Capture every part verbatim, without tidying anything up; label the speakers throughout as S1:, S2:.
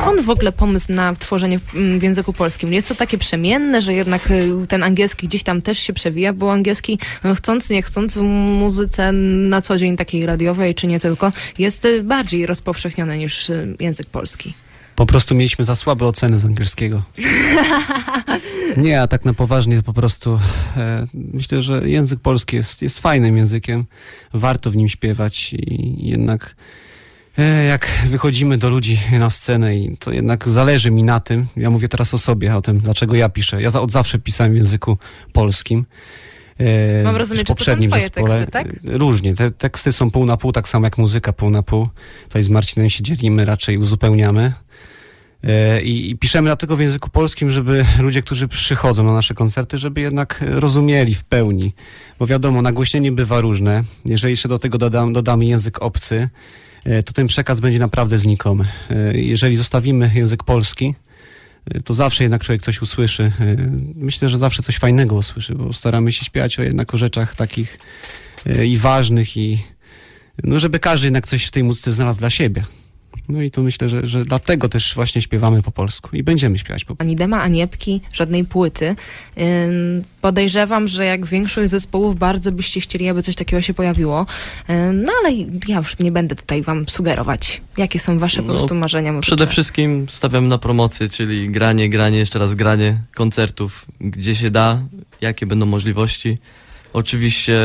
S1: skąd w ogóle pomysł na tworzenie w, w języku polskim? Jest to takie przemienne, że jednak ten angielski gdzieś tam też się przewija, bo angielski chcąc, nie chcąc w muzyce na co dzień takiej radiowej, czy nie tylko, jest bardziej rozpowszechniony niż język polski.
S2: Po prostu mieliśmy za słabe oceny z angielskiego. Nie, a tak na poważnie po prostu e, myślę, że język polski jest, jest fajnym językiem. Warto w nim śpiewać i jednak e, jak wychodzimy do ludzi na scenę i to jednak zależy mi na tym. Ja mówię teraz o sobie, o tym, dlaczego ja piszę. Ja za, od zawsze pisałem w języku polskim. E,
S1: Mam rozumieć, że to są twoje zespole. Teksty, tak?
S2: Różnie. Te teksty są pół na pół, tak samo jak muzyka pół na pół. Tutaj z Marcinem się dzielimy, raczej uzupełniamy. I, I piszemy dlatego w języku polskim, żeby ludzie, którzy przychodzą na nasze koncerty, żeby jednak rozumieli w pełni. Bo wiadomo, nagłośnienie bywa różne. Jeżeli jeszcze do tego dodam, dodamy język obcy, to ten przekaz będzie naprawdę znikomy. Jeżeli zostawimy język polski, to zawsze jednak człowiek coś usłyszy. Myślę, że zawsze coś fajnego usłyszy, bo staramy się śpiewać o jednak o rzeczach takich i ważnych i no, żeby każdy jednak coś w tej muzyce znalazł dla siebie. No i to myślę, że, że dlatego też właśnie śpiewamy po polsku i będziemy śpiewać po polsku.
S1: Ani dema, ani epki, żadnej płyty. Ym, podejrzewam, że jak większość zespołów bardzo byście chcieli, aby coś takiego się pojawiło. Ym, no ale ja już nie będę tutaj wam sugerować, jakie są wasze po prostu no, marzenia muzyczne.
S3: Przede wszystkim stawiam na promocję, czyli granie, granie, jeszcze raz granie koncertów, gdzie się da, jakie będą możliwości. Oczywiście,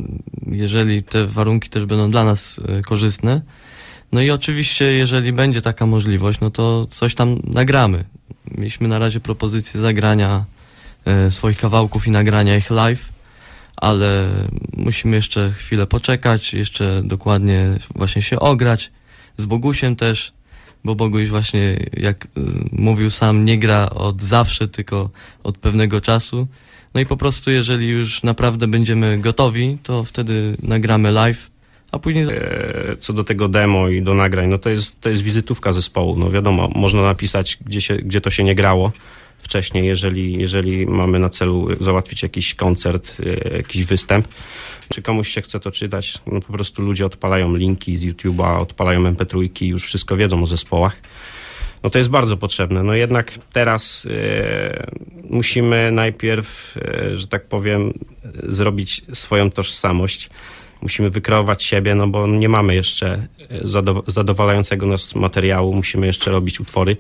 S3: jeżeli te warunki też będą dla nas y, korzystne. No i oczywiście, jeżeli będzie taka możliwość, no to coś tam nagramy. Mieliśmy na razie propozycję zagrania e, swoich kawałków i nagrania ich live, ale musimy jeszcze chwilę poczekać, jeszcze dokładnie właśnie się ograć. Z Bogusiem też, bo Boguś właśnie, jak y, mówił sam, nie gra od zawsze, tylko od pewnego czasu. No i po prostu, jeżeli już naprawdę będziemy gotowi, to wtedy nagramy live. A później...
S4: Co do tego demo i do nagrań, no to jest, to jest wizytówka zespołu. No wiadomo, można napisać, gdzie, się, gdzie to się nie grało wcześniej, jeżeli, jeżeli mamy na celu załatwić jakiś koncert, jakiś występ. Czy komuś się chce to czytać, no po prostu ludzie odpalają linki z YouTube'a, odpalają em pe trzy i już wszystko wiedzą o zespołach. No to jest bardzo potrzebne. No jednak teraz e, musimy najpierw, e, że tak powiem, zrobić swoją tożsamość. Musimy wykreować siebie, no bo nie mamy jeszcze zadowalającego nas materiału, musimy jeszcze robić utwory.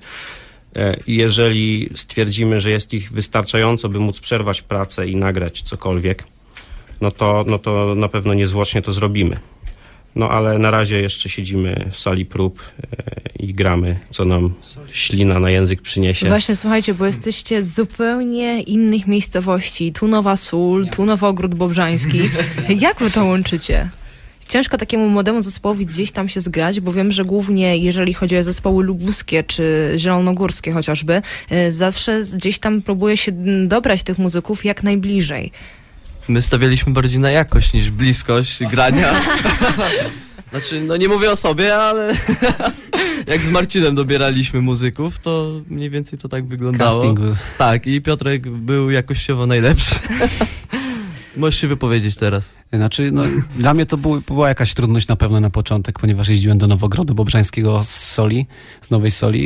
S4: I jeżeli stwierdzimy, że jest ich wystarczająco, by móc przerwać pracę i nagrać cokolwiek, no to, no to na pewno niezwłocznie to zrobimy. No ale na razie jeszcze siedzimy w sali prób i gramy, co nam ślina na język przyniesie.
S1: Właśnie, słuchajcie, bo jesteście z zupełnie innych miejscowości. Tu Nowa Sól, tu Nowogród Bobrzański. Jak wy to łączycie? Ciężko takiemu młodemu zespołowi gdzieś tam się zgrać, bo wiem, że głównie jeżeli chodzi o zespoły lubuskie czy zielonogórskie chociażby, zawsze gdzieś tam próbuje się dobrać tych muzyków jak najbliżej.
S3: My stawialiśmy bardziej na jakość niż bliskość grania. Znaczy, no nie mówię o sobie, ale jak z Marcinem dobieraliśmy muzyków, to mniej więcej to tak wyglądało.
S2: Casting był.
S3: Tak, i Piotrek był jakościowo najlepszy. Możesz się wypowiedzieć teraz.
S2: Znaczy, no, dla mnie to był, była jakaś trudność na pewno na początek, ponieważ jeździłem do Nowogrodu Bobrzańskiego z Soli, z Nowej Soli,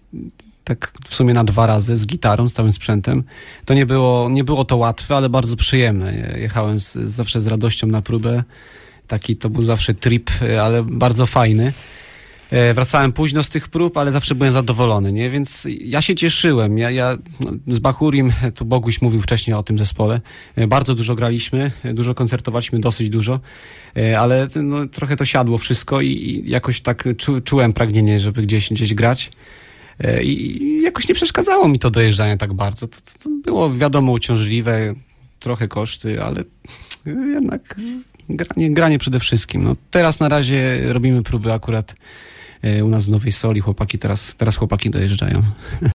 S2: tak w sumie na dwa razy z gitarą, z całym sprzętem. To nie było, nie było to łatwe, ale bardzo przyjemne. Jechałem z, zawsze z radością na próbę. Taki to był zawsze trip, ale bardzo fajny. Wracałem późno z tych prób, ale zawsze byłem zadowolony, nie? Więc ja się cieszyłem. Ja, ja no, z Bachurim, tu Boguś mówił wcześniej o tym zespole, bardzo dużo graliśmy, dużo koncertowaliśmy, dosyć dużo, ale no, trochę to siadło wszystko i jakoś tak czu, czułem pragnienie, żeby gdzieś, gdzieś grać. I jakoś nie przeszkadzało mi to dojeżdżanie tak bardzo. To, to było wiadomo uciążliwe, trochę koszty, ale jednak granie, granie przede wszystkim. No, teraz na razie robimy próby akurat u nas w Nowej Soli. Chłopaki teraz, teraz chłopaki dojeżdżają.